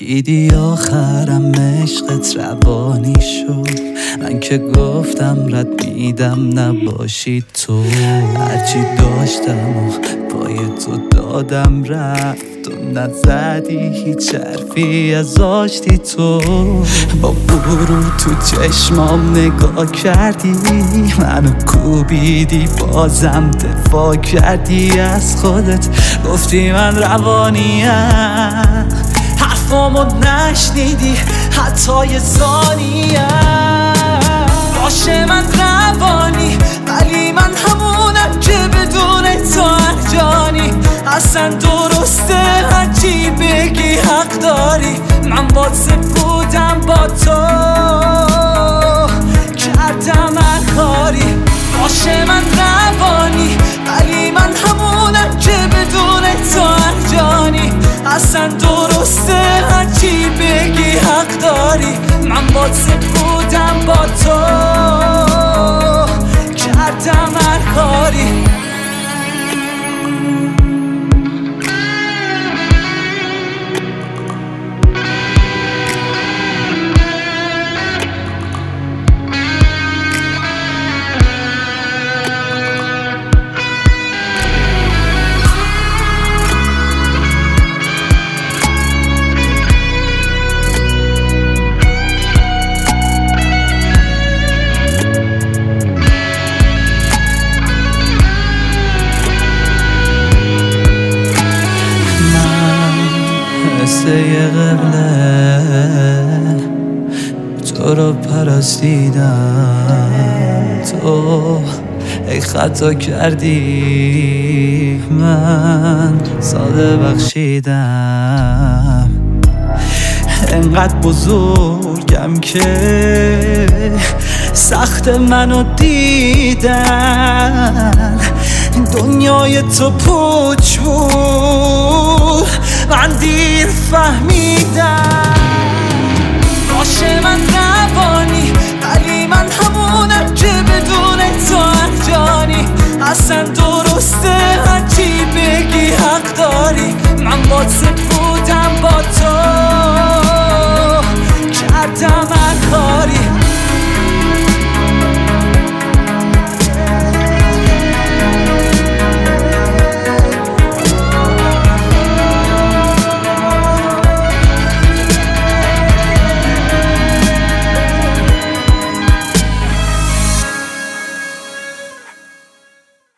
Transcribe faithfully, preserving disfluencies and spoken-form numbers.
دیدی آخرم عشقت روانی شد، من که گفتم رد میدم نباشی تو. هرچی داشتم و پای تو دادم رفت، تو نزدی هیچ حرفی از آشتی تو. با برو تو چشمام نگاه کردی، منو کوبیدی بازم دفاع کردی از خودت، گفتی من روانیم، حرفامو نشنیدی حتی یه ثانیه. باشه من روانی ولی من همونم که بدون تو ارجانی. اصلا درسته هرچی بگی حق داری، من با سپودم با تو کردم هر کاری. باشه من روانی ولی من همونم که بدون تو ارجانی. اصلا درسته هرچی بگی حق داری، من با سپودم با تو کردم هر کاری. قصه قبله تو رو پرستیدم، تو ای خطا کردی من ساده بخشیدم. انقدر بزرگم که سخت منو دیدن، دنیای تو پوچ بود من دیر فهمیدم. باشه من روانی ولی من همونم که بدون